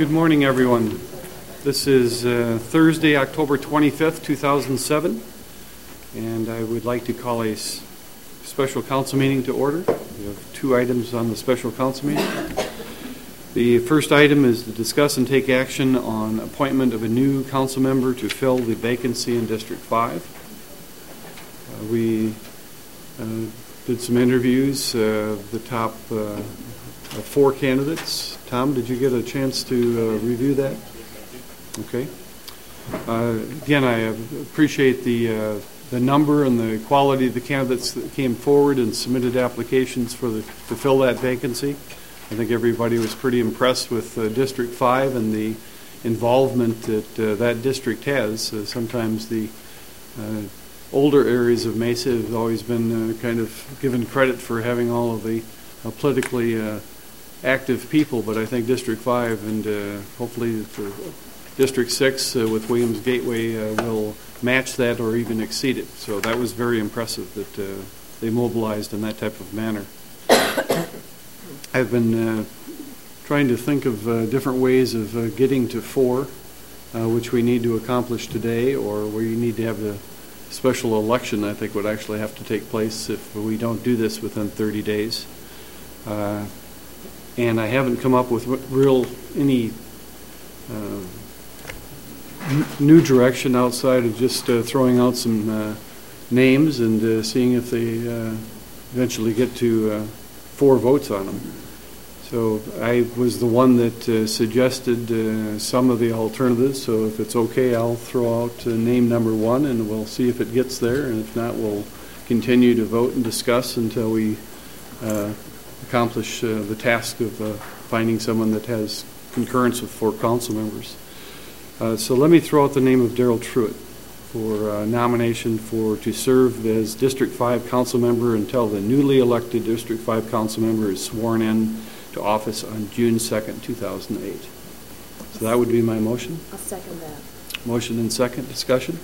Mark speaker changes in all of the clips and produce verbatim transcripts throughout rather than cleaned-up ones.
Speaker 1: Good morning, everyone. This is uh, Thursday, October twenty-fifth, two thousand seven, and I would like to call a s- special council meeting to order. We have two items on the special council meeting. The first item is to discuss and take action on appointment of a new council member to fill the vacancy in District five. Uh, we uh, did some interviews, uh, the top uh, four candidates. Tom, did you get a chance to uh, review that? Okay. Uh, again, I appreciate the uh, the number and the quality of the candidates that came forward and submitted applications for the to fill that vacancy. I think everybody was pretty impressed with uh, District five and the involvement that uh, that district has. Uh, sometimes the uh, older areas of Mesa have always been uh, kind of given credit for having all of the uh, politically uh, active people, but I think District five and uh, hopefully for District six uh, with Williams Gateway uh, will match that or even exceed it. So that was very impressive that uh, they mobilized in that type of manner. I've been uh, trying to think of uh, different ways of uh, getting to four, uh, which we need to accomplish today, or we need to have the special election, I think, would actually have to take place if we don't do this within thirty days. Uh, and I haven't come up with real any uh, n- new direction outside of just uh, throwing out some uh, names and uh, seeing if they uh, eventually get to uh, four votes on them. So I was the one that uh, suggested uh, some of the alternatives, so if it's okay, I'll throw out uh, name number one and we'll see if it gets there, and if not, we'll continue to vote and discuss until we uh, accomplish uh, the task of uh, finding someone that has concurrence with four council members. Uh, so let me throw out the name of Daryl Truitt for uh, nomination for to serve as District five council member until the newly elected District five council member is sworn in to office on June second, two thousand eight. So that would be my motion.
Speaker 2: I'll second that.
Speaker 1: Motion and second. Discussion?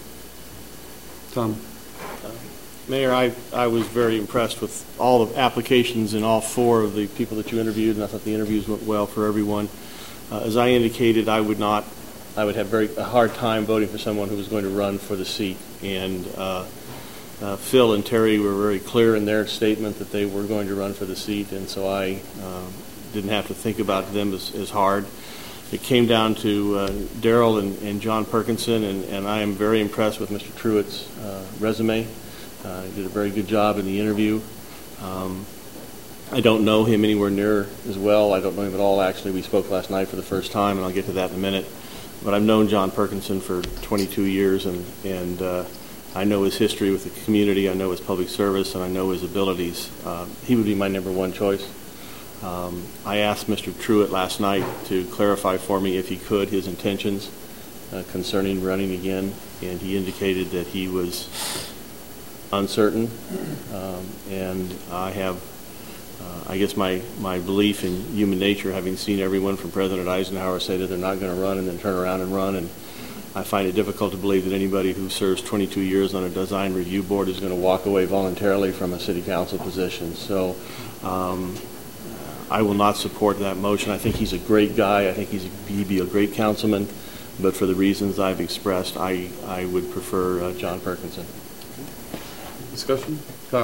Speaker 1: Tom.
Speaker 3: Uh, Mayor, I, I was very impressed with all the applications and all four of the people that you interviewed, and I thought the interviews went well for everyone. Uh, as I indicated, I would not, I would have very a hard time voting for someone who was going to run for the seat. And uh, uh, Phil and Terry were very clear in their statement that they were going to run for the seat, and so I uh, didn't have to think about them as, as hard. It came down to uh, Daryl and, and John Perkinson, and, and I am very impressed with Mister Truitt's uh, resume. Uh, he did a very good job in the interview. Um, I don't know him anywhere near as well. I don't know him at all, actually. We spoke last night for the first time, and I'll get to that in a minute. But I've known John Perkinson for twenty-two years, and, and uh, I know his history with the community. I know his public service, and I know his abilities. Uh, he would be my number one choice. Um, I asked Mister Truitt last night to clarify for me, if he could, his intentions uh, concerning running again, and he indicated that he was uncertain, um, and I have, uh, I guess my, my belief in human nature, having seen everyone from President Eisenhower say that they're not going to run and then turn around and run, and I find it difficult to believe that anybody who serves twenty-two years on a design review board is going to walk away voluntarily from a city council position. So um, I will not support that motion. I think he's a great guy. I think he's a, he'd be a great councilman, but for the reasons I've expressed, I, I would prefer uh, John Perkinson.
Speaker 1: Discussion? Kyle.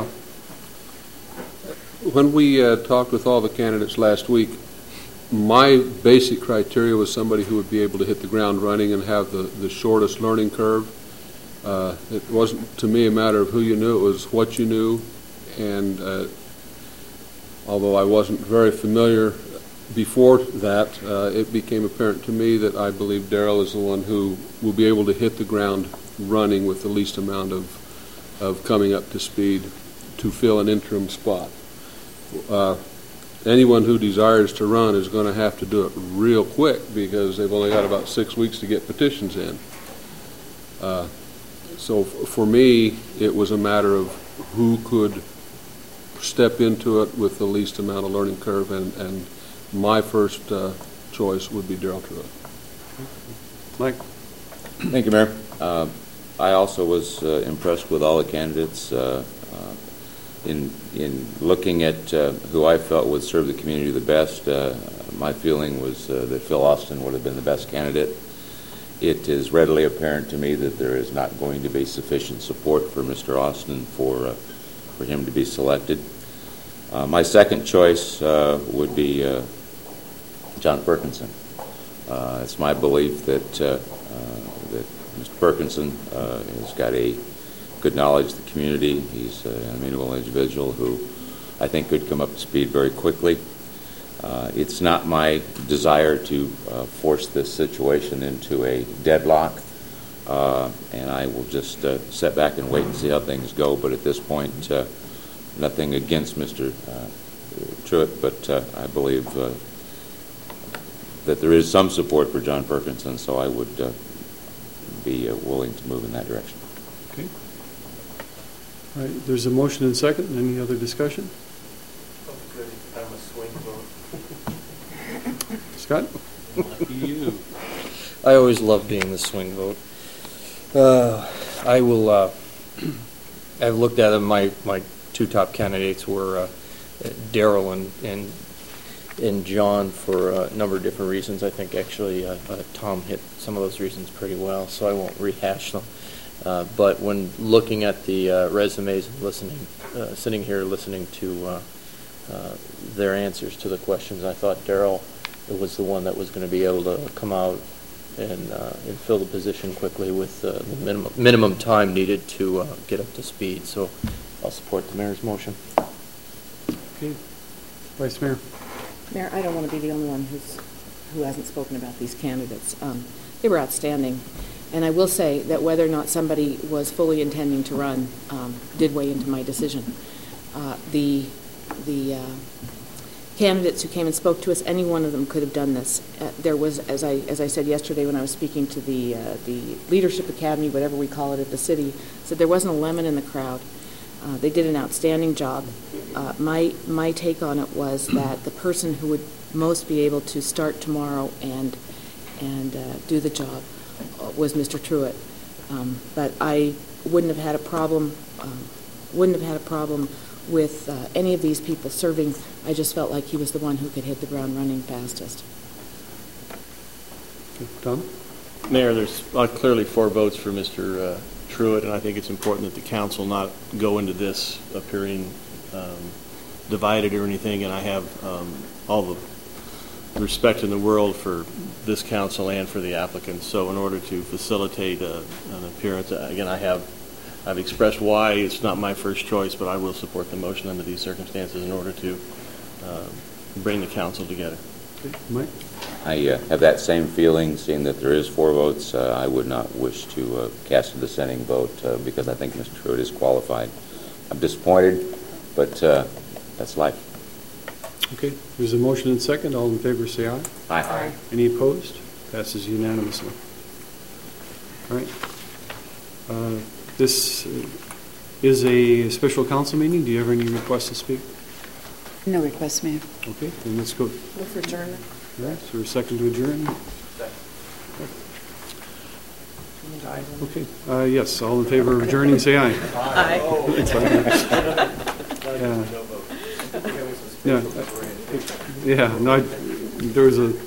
Speaker 4: When we uh, talked with all the candidates last week, my basic criteria was somebody who would be able to hit the ground running and have the, the shortest learning curve. Uh, it wasn't, to me, a matter of who you knew. It was what you knew. And uh, although I wasn't very familiar before that, uh, it became apparent to me that I believe Daryl is the one who will be able to hit the ground running with the least amount of of coming up to speed to fill an interim spot. Uh, anyone who desires to run is going to have to do it real quick because they've only got about six weeks to get petitions in. Uh, so f- for me, it was a matter of who could step into it with the least amount of learning curve, and, and my first uh, choice would be Daryl Truitt.
Speaker 1: Mike.
Speaker 5: Thank you, Mayor. Uh, I also was uh, impressed with all the candidates uh, uh, in in looking at uh, who I felt would serve the community the best. Uh, my feeling was uh, that Phil Austin would have been the best candidate. It is readily apparent to me that there is not going to be sufficient support for Mister Austin for, uh, for him to be selected. Uh, my second choice uh, would be uh, John Perkinson. Uh, it's my belief that, uh, uh, that Mister Perkinson uh, has got a good knowledge of the community. He's an amenable individual who I think could come up to speed very quickly. Uh, it's not my desire to uh, force this situation into a deadlock, uh, and I will just uh, sit back and wait and see how things go. But at this point, uh, nothing against Mister Uh, Truitt, but uh, I believe uh, that there is some support for John Perkinson, so I would uh, be uh, willing to move in that direction.
Speaker 1: Okay. All right, there's a motion and second. Any other discussion?
Speaker 2: Oh, good. I'm a swing vote.
Speaker 1: Scott?
Speaker 2: You. I always love being the swing vote. Uh, I will, uh, I've looked at them. My, my two top candidates were uh, Daryl and, and and John for a number of different reasons. I think actually uh, uh, Tom hit some of those reasons pretty well, so I won't rehash them. Uh, but when looking at the uh, resumes and listening, uh, sitting here listening to uh, uh, their answers to the questions, I thought Daryl was the one that was going to be able to come out and, uh, and fill the position quickly with uh, the minimum, minimum time needed to uh, get up to speed. So I'll support the mayor's motion.
Speaker 1: Okay. Vice Mayor.
Speaker 6: Mayor, I don't want to be the only one who's who hasn't spoken about these candidates. Um, they were outstanding. And I will say that whether or not somebody was fully intending to run um, did weigh into my decision. Uh, the the uh, candidates who came and spoke to us, any one of them could have done this. Uh, there was, as I as I said yesterday when I was speaking to the uh, the Leadership Academy, whatever we call it at the city, said there wasn't a lemon in the crowd. Uh, they did an outstanding job. Uh, my my take on it was that the person who would most be able to start tomorrow and and uh, do the job was Mister Truitt. Um, but I wouldn't have had a problem. Um, wouldn't have had a problem with uh, any of these people serving. I just felt like he was the one who could hit the ground running fastest.
Speaker 1: Okay. Tom?
Speaker 3: Mayor, there's uh, clearly four votes for Mister Uh, Truitt, and I think it's important that the council not go into this appearing um, divided or anything, and I have um, all the respect in the world for this council and for the applicants. So in order to facilitate a, an appearance, again, I have I've expressed why it's not my first choice, but I will support the motion under these circumstances in order to uh, bring the council together.
Speaker 1: Okay. Mike?
Speaker 5: I uh, have that same feeling, seeing that there is four votes. Uh, I would not wish to uh, cast a dissenting vote uh, because I think Mister Truitt is qualified. I'm disappointed, but uh, that's life.
Speaker 1: Okay. There's a motion and second. All in favor say aye.
Speaker 5: Aye.
Speaker 6: Aye.
Speaker 1: Any opposed? Passes unanimously. All right. Uh, this is a special council meeting. Do you have any requests to speak?
Speaker 7: No request, Mayor.
Speaker 1: Okay, then let's go.
Speaker 6: Move for adjournment.
Speaker 1: All right, so a second to adjourn. Okay, uh, yes, all in favor of adjourning, say aye.
Speaker 6: Aye.
Speaker 1: Yeah, yeah, yeah. No, I, there was a.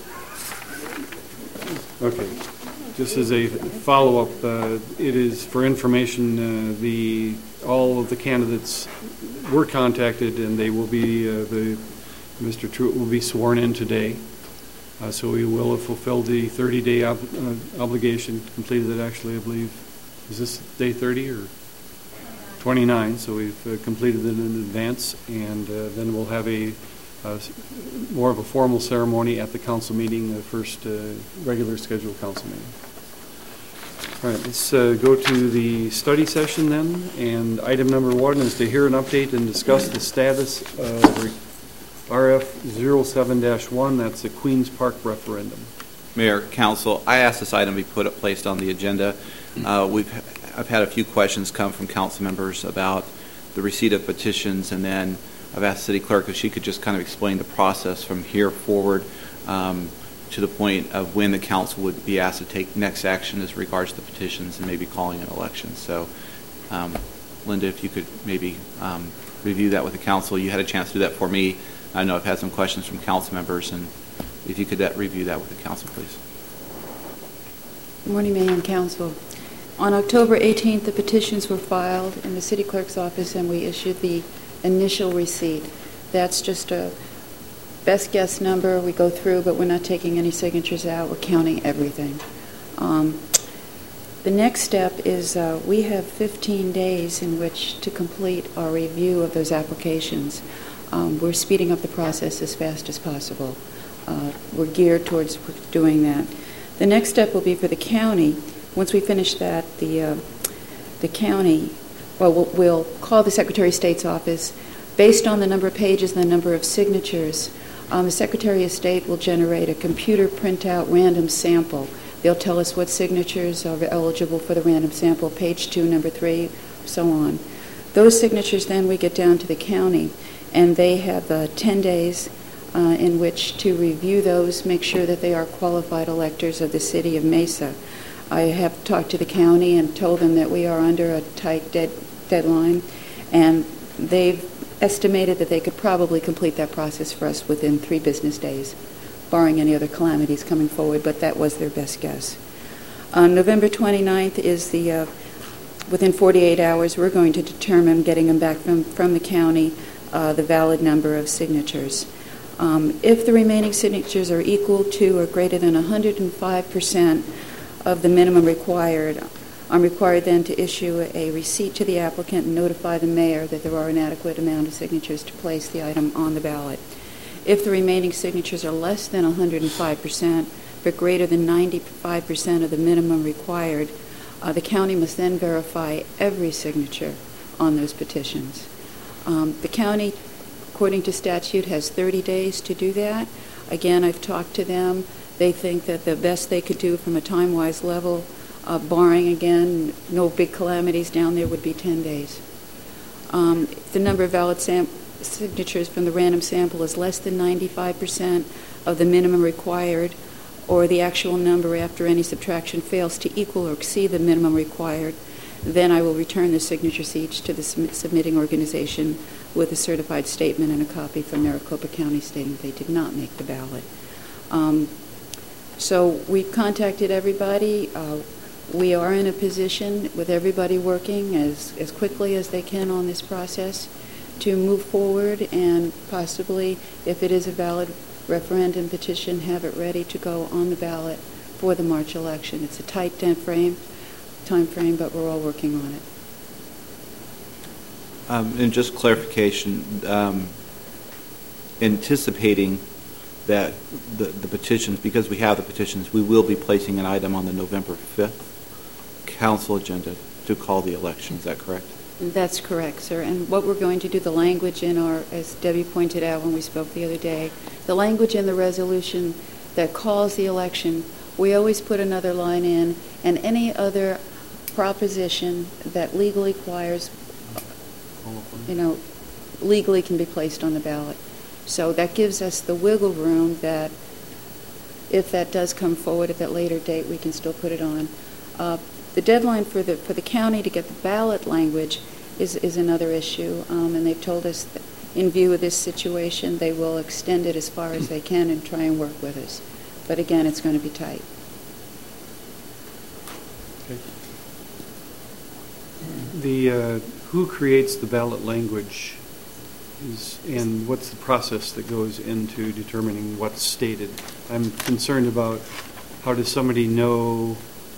Speaker 1: Okay, just as a follow-up, uh, it is for information. Uh, the all of the candidates were contacted, and they will be uh, the Mister Truitt will be sworn in today. Uh, so we will have fulfilled the thirty-day ob uh, obligation, completed it actually, I believe. Is this day thirty or twenty-nine? So we've uh, completed it in advance, and uh, then we'll have a uh, more of a formal ceremony at the council meeting, the first uh, regular scheduled council meeting. All right, let's uh, go to the study session then, and item number one is to hear an update and discuss the status of R F zero seven dash one, that's the Queens Park referendum.
Speaker 8: Mayor, Council, I asked this item be put up, placed on the agenda. Uh, we've, I've had a few questions come from council members about the receipt of petitions, and then I've asked City Clerk if she could just kind of explain the process from here forward um, to the point of when the council would be asked to take next action as regards to the petitions and maybe calling an election. So, um, Linda, if you could maybe um, review that with the council. You had a chance to do that for me. I know I've had some questions from council members, and if you could that, review that with the council, please.
Speaker 7: Good morning, Mayor and Council. On October eighteenth, the petitions were filed in the city clerk's office, and we issued the initial receipt. That's just a best guess number we go through, but we're not taking any signatures out. We're counting everything. Um, the next step is uh, we have fifteen days in which to complete our review of those applications. Um, we're speeding up the process as fast as possible. Uh, we're geared towards doing that. The next step will be for the county. Once we finish that, the uh, the county, well, well, we'll call the Secretary of State's office. Based on the number of pages and the number of signatures, um, the Secretary of State will generate a computer printout random sample. They'll tell us what signatures are eligible for the random sample, page two, number three, so on. Those signatures then we get down to the county, and they have uh, ten days uh, in which to review those, make sure that they are qualified electors of the city of Mesa. I have talked to the county and told them that we are under a tight dead deadline, and they've estimated that they could probably complete that process for us within three business days, barring any other calamities coming forward, but that was their best guess. On November twenty-ninth is the, uh, within forty-eight hours, we're going to determine, getting them back from, from the county, uh, the valid number of signatures. Um, if the remaining signatures are equal to or greater than one hundred five percent of the minimum required, I'm required then to issue a receipt to the applicant and notify the mayor that there are an adequate amount of signatures to place the item on the ballot. If the remaining signatures are less than one hundred five percent, but greater than ninety-five percent of the minimum required, uh, the county must then verify every signature on those petitions. Um, the county, according to statute, has thirty days to do that. Again, I've talked to them. They think that the best they could do from a time-wise level, uh, barring, again, no big calamities down there, would be ten days. Um, the number of valid sam- signatures from the random sample is less than ninety-five percent of the minimum required, or the actual number after any subtraction fails to equal or exceed the minimum required, then I will return the signatures each to the sub- submitting organization with a certified statement and a copy from Maricopa County stating they did not make the ballot. Um, so we've contacted everybody. Uh, we are in a position with everybody working as, as quickly as they can on this process to move forward and possibly, if it is a valid referendum petition, have it ready to go on the ballot for the March election. It's a tight time frame, time frame, but we're all working on it.
Speaker 8: Um, and just clarification, um, anticipating that the, the petitions, because we have the petitions, we will be placing an item on the November fifth council agenda to call the election. Is that correct?
Speaker 7: That's correct, sir. And what we're going to do, the language in our, as Debbie pointed out when we spoke the other day, the language in the resolution that calls the election, we always put another line in, and any other proposition that legally requires, you know, legally can be placed on the ballot. So that gives us the wiggle room that if that does come forward at that later date, we can still put it on. Uh, the deadline for the for the county to get the ballot language is, is another issue, um, and they've told us that in view of this situation, they will extend it as far as they can and try and work with us. But again, it's going to be tight.
Speaker 1: Okay. The uh, who creates the ballot language is, and what's the process that goes into determining what's stated? I'm concerned about how does somebody know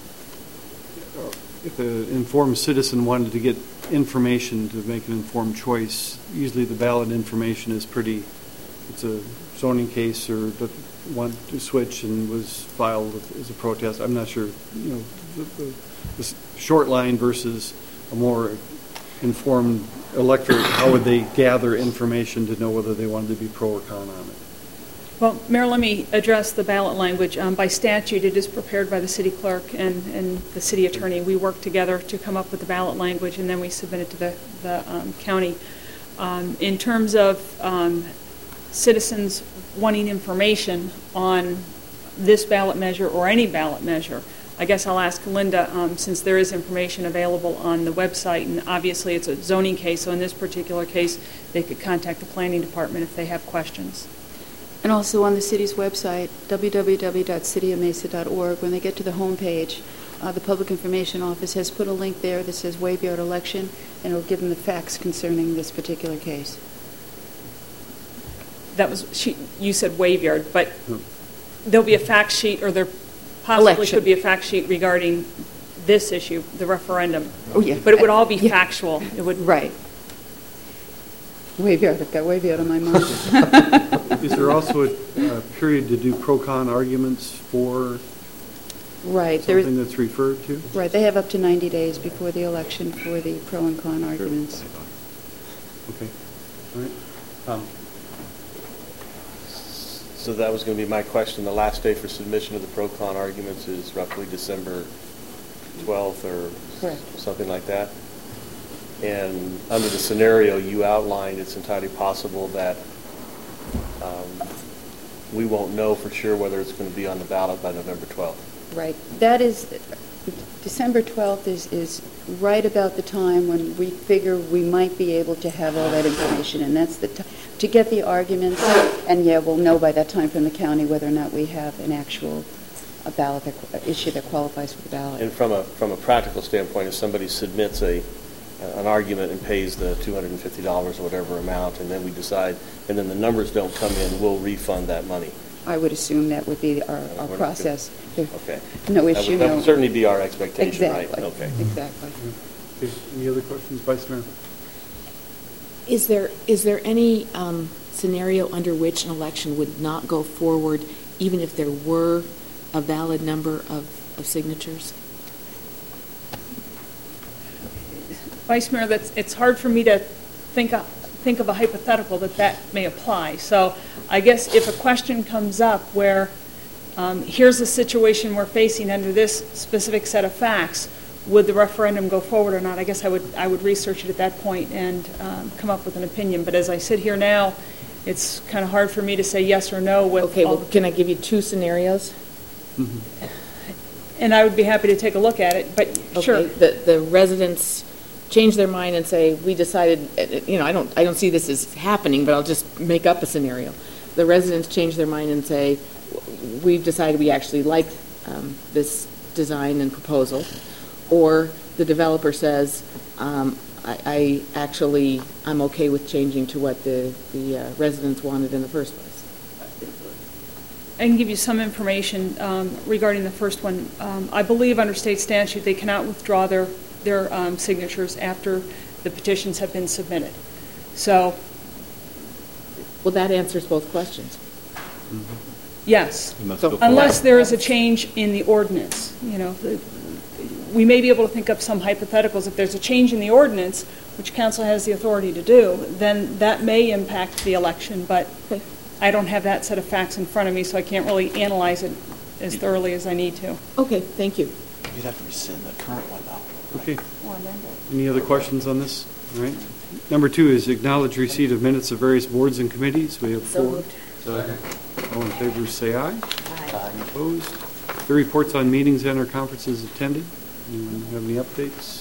Speaker 1: if an informed citizen wanted to get information to make an informed choice. Usually the ballot information is pretty, it's a zoning case or the want to switch and was filed as a protest. I'm not sure, you know, the, the, the short line versus a more informed electorate, how would they gather information to know whether they wanted to be pro or con on it?
Speaker 9: Well, Mayor, let me address the ballot language. Um, by statute, it is prepared by the city clerk and, and the city attorney. We work together to come up with the ballot language, and then we submit it to the, the um, county. Um, in terms of um, citizens wanting information on this ballot measure or any ballot measure, I guess I'll ask Linda, um, since there is information available on the website, and obviously it's a zoning case, so in this particular case, they could contact the planning department if they have questions.
Speaker 7: And also on the city's website, w w w dot city of mesa dot org, when they get to the home page, uh, the Public Information Office has put a link there that says Waveyard election, and it'll give them the facts concerning this particular case.
Speaker 9: That was, she, you said Waveyard, but
Speaker 1: No.
Speaker 9: there'll be a fact sheet, or there possibly
Speaker 7: Election.
Speaker 9: could be a fact sheet regarding this issue, the referendum.
Speaker 7: Oh, yeah.
Speaker 9: But it would all be
Speaker 7: Yeah.
Speaker 9: factual. It would.
Speaker 7: Right. Waveyard, I've got Waveyard on my mind.
Speaker 1: Is there also a uh, period to do pro-con arguments for
Speaker 7: Right. There is-
Speaker 1: something that's referred to?
Speaker 7: Right, they have up to ninety days before the election for the pro and con arguments.
Speaker 1: Okay, all right. Um,
Speaker 3: So that was going to be my question. The last day for submission of the pro-con arguments is roughly December twelfth or
Speaker 7: Correct.
Speaker 3: something like that. And under the scenario you outlined, it's entirely possible that um, we won't know for sure whether it's going to be on the ballot by November twelfth.
Speaker 7: Right. That is, December twelfth is, is right about the time when we figure we might be able to have all that information, and that's the time to get the arguments, and yeah, we'll know by that time from the county whether or not we have an actual a ballot that, issue that qualifies for the ballot.
Speaker 3: And from a from a practical standpoint, if somebody submits a an argument and pays the two hundred fifty dollars or whatever amount, and then we decide, and then the numbers don't come in, we'll refund that money.
Speaker 7: I would assume that would be our, our
Speaker 3: We're not
Speaker 7: process. There-
Speaker 3: Okay.
Speaker 7: No
Speaker 3: That
Speaker 7: issue,
Speaker 3: would, that
Speaker 7: no.
Speaker 3: would certainly be our expectation, right?
Speaker 7: Exactly.
Speaker 3: Okay.
Speaker 7: Exactly.
Speaker 1: Okay, any other questions, Vice Mayor?
Speaker 6: Is there, is there any um, scenario under which an election would not go forward even if there were a valid number of, of signatures?
Speaker 9: Vice Mayor, that's, it's hard for me to think of, think of a hypothetical that that may apply. So I guess if a question comes up where um, here's a situation we're facing under this specific set of facts, would the referendum go forward or not? I guess I would I would research it at that point and um, come up with an opinion. But as I sit here now, it's kind of hard for me to say yes or no with
Speaker 6: Okay,
Speaker 9: all
Speaker 6: well,
Speaker 9: the-
Speaker 6: can I give you two scenarios?
Speaker 9: and I would be happy to take a look at it, but sure.
Speaker 6: Okay, the, the residents change their mind and say, we decided, uh, you know, I don't, I don't see this as happening, but I'll just make up a scenario. The residents change their mind and say, we've decided we actually like um, this design and proposal. Or the developer says, um, I, I actually, I'm okay with changing to what the, the uh, residents wanted in the first place.
Speaker 9: I can give you some information um, regarding the first one. Um, I believe under state statute, they cannot withdraw their, their um, signatures after the petitions have been submitted. So,
Speaker 6: Well, that answers both questions.
Speaker 9: yes,
Speaker 8: You must
Speaker 6: So-
Speaker 8: go forward.
Speaker 9: unless there is a change in the ordinance. You know, the- we may be able to think up some hypotheticals. If there's a change in the ordinance, which council has the authority to do, then that may impact the election, but
Speaker 6: Okay.
Speaker 9: I don't have that set of facts in front of me, so I can't really analyze it as thoroughly as I need to.
Speaker 6: Okay, thank you.
Speaker 8: You'd have to rescind the current one, though.
Speaker 1: Okay. Any other questions on this? All right. Number two is acknowledge receipt of minutes of various boards and committees. We have
Speaker 6: So
Speaker 1: four.
Speaker 6: moved.
Speaker 1: All in favor, say aye. Any opposed? The reports on meetings and or conferences attended. Anyone have any updates?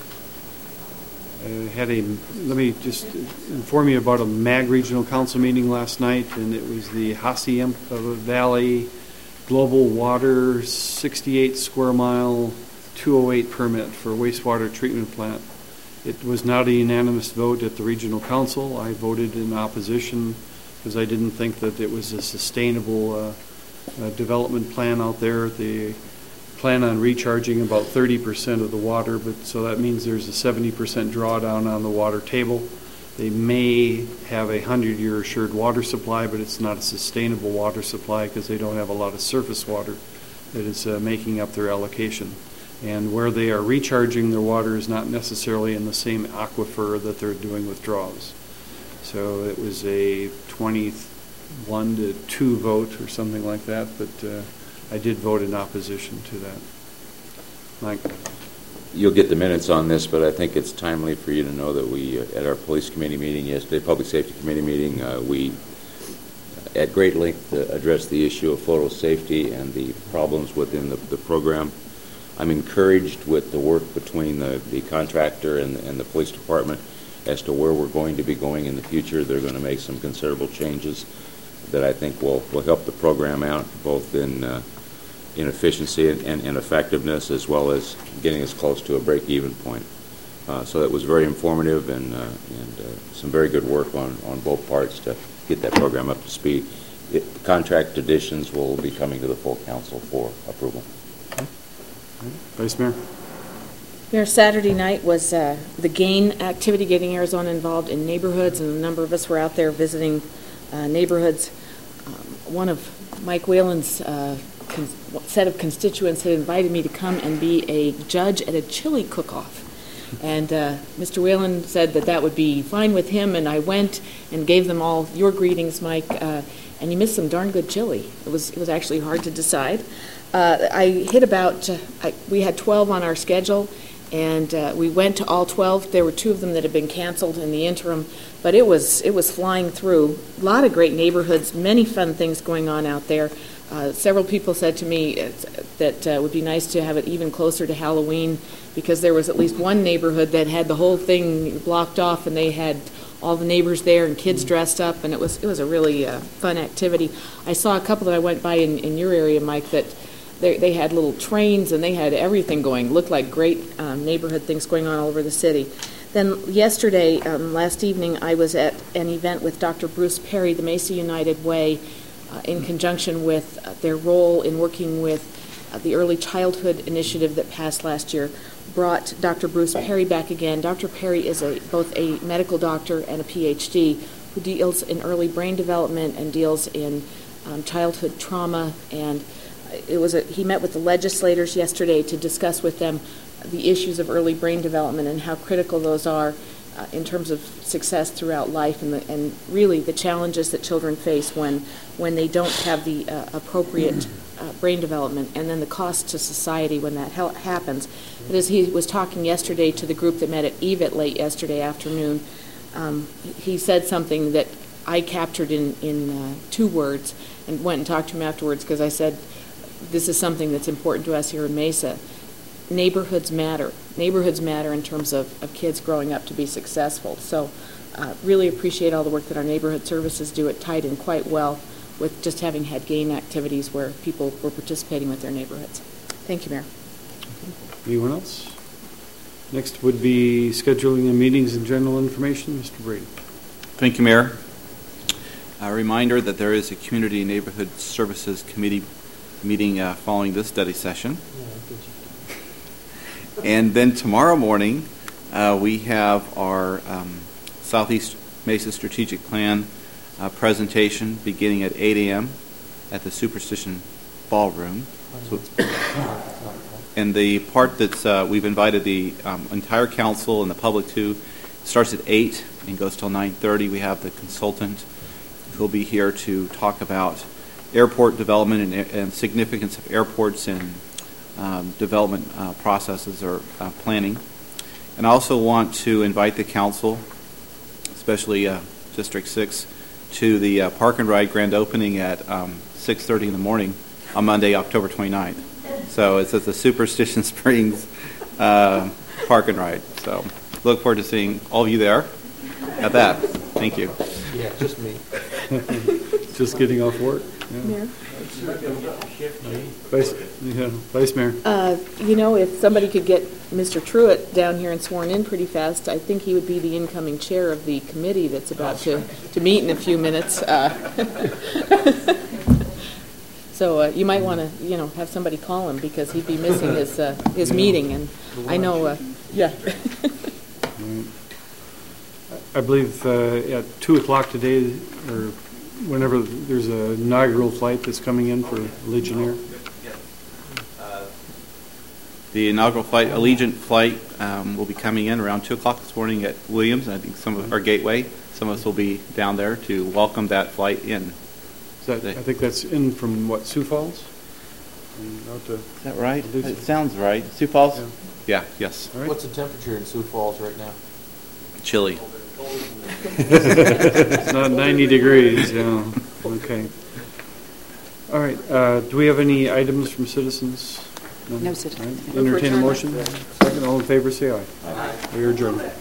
Speaker 1: Uh, Had a, let me just inform you about a MAG Regional Council meeting last night, and it was the Hacienda Valley Global Water sixty-eight square mile two oh eight permit for wastewater treatment plant. It was not a unanimous vote at the Regional Council. I voted in opposition because I didn't think that it was a sustainable uh, uh, development plan out there. They plan on recharging about thirty percent of the water, but so that means there's a seventy percent drawdown on the water table. They may have a hundred-year assured water supply, but it's not a sustainable water supply because they don't have a lot of surface water that is uh, making up their allocation. And where they are recharging their water is not necessarily in the same aquifer that they're doing withdrawals. So it was a twenty-one to two vote or something like that, but uh, I did vote in opposition to that. Mike?
Speaker 5: You'll get the minutes on this, but I think it's timely for you to know that we, uh, at our police committee meeting yesterday, public safety committee meeting, uh, we at great length uh, addressed the issue of photo safety and the problems within the, the program. I'm encouraged with the work between the, the contractor and, and the police department as to where we're going to be going in the future. They're going to make some considerable changes that I think will, will help the program out, both in uh, in efficiency and, and, and effectiveness, as well as getting us close to a break-even point. Uh, so that was very informative, and, uh, and uh, some very good work on, on both parts to get that program up to speed. It, contract additions will be coming to the full council for approval.
Speaker 1: Vice Mayor.
Speaker 6: Mayor, Saturday night was uh, the GAIN activity, Getting Arizona Involved in Neighborhoods, and a number of us were out there visiting uh, neighborhoods. Um, one of Mike Whalen's uh, con- set of constituents had invited me to come and be a judge at a chili cook-off. And uh, Mister Whalen said that that would be fine with him, and I went and gave them all your greetings, Mike, uh, and you missed some darn good chili. It was, it was actually hard to decide. Uh, I hit about, uh, I, we had twelve on our schedule, and uh, we went to all twelve. There were two of them that had been canceled in the interim, but it was it was flying through. A lot of great neighborhoods, many fun things going on out there. Uh, several people said to me uh, that uh, it would be nice to have it even closer to Halloween, because there was at least one neighborhood that had the whole thing blocked off, and they had all the neighbors there and kids dressed up, and it was it was a really uh, fun activity. I saw a couple that I went by in, in your area, Mike, that They, they had little trains, and they had everything going. Looked like great um, neighborhood things going on all over the city. Then yesterday, um, last evening, I was at an event with Doctor Bruce Perry, the Mesa United Way, uh, in conjunction with uh, their role in working with uh, the Early Childhood Initiative that passed last year, brought Doctor Bruce Perry back again. Doctor Perry is a both a medical doctor and a P H D who deals in early brain development and deals in um, childhood trauma, and It was a, he met with the legislators yesterday to discuss with them the issues of early brain development and how critical those are uh, in terms of success throughout life, and, the, and really the challenges that children face when when they don't have the uh, appropriate uh, brain development, and then the cost to society when that ha- happens. But as he was talking yesterday to the group that met at E V I T late yesterday afternoon, um, he said something that I captured in, in uh, two words and went and talked to him afterwards, because I said, this is something that's important to us here in Mesa. Neighborhoods matter. Neighborhoods matter in terms of, of kids growing up to be successful. So uh, really appreciate all the work that our neighborhood services do. It tied in quite well with just having had GAIN activities where people were participating with their neighborhoods. Thank you, Mayor.
Speaker 1: Anyone else? Next would be scheduling and meetings and general information. Mister Brady.
Speaker 8: Thank you, Mayor. A reminder that there is a Community and Neighborhood Services Committee meeting uh, following this study session. And then tomorrow morning, uh, we have our um, Southeast Mesa Strategic Plan uh, presentation beginning at eight a.m. at the Superstition Ballroom. So, and the part that's, uh, we've invited the um, entire council and the public to, starts at eight and goes till nine thirty. We have the consultant who'll be here to talk about airport development and, and significance of airports and um, development uh, processes or uh, planning. And I also want to invite the council, especially uh, District six, to the uh, Park and Ride grand opening at um, six thirty in the morning on Monday, October twenty-ninth. So it's at the Superstition Springs uh, Park and Ride. So look forward to seeing all of you there at that. Thank you.
Speaker 2: Yeah, just me.
Speaker 1: Just getting off work. Yeah.
Speaker 6: Mayor?
Speaker 1: Vice, yeah, Vice Mayor.
Speaker 6: Uh, you know, if somebody could get Mister Truitt down here and sworn in pretty fast, I think he would be the incoming chair of the committee that's about to, to meet in a few minutes. Uh, so uh, you might want to, you know, have somebody call him, because he'd be missing his uh, his meeting, and I know, uh, yeah.
Speaker 1: I believe uh, at two o'clock today, or whenever, there's an inaugural flight that's coming in for Legionnaire.
Speaker 8: Uh, the inaugural flight, Allegiant flight, um, will be coming in around two o'clock this morning at Williams. I think some of our Gateway. Some of us will be down there to welcome that flight in.
Speaker 1: Is that, I think that's in from, what, Sioux Falls? And out to
Speaker 8: Is that right?
Speaker 1: Allegiant.
Speaker 8: It sounds right. Sioux Falls?
Speaker 1: Yeah.
Speaker 8: Yeah, yes.
Speaker 1: All right.
Speaker 2: What's the temperature in Sioux Falls right now?
Speaker 8: Chilly.
Speaker 1: It's not ninety degrees, yeah. Okay. All right. Uh, do we have any items from citizens?
Speaker 7: No citizens.
Speaker 1: All right. Entertain a motion. Second, all in favor, say aye. Aye. We are adjourned.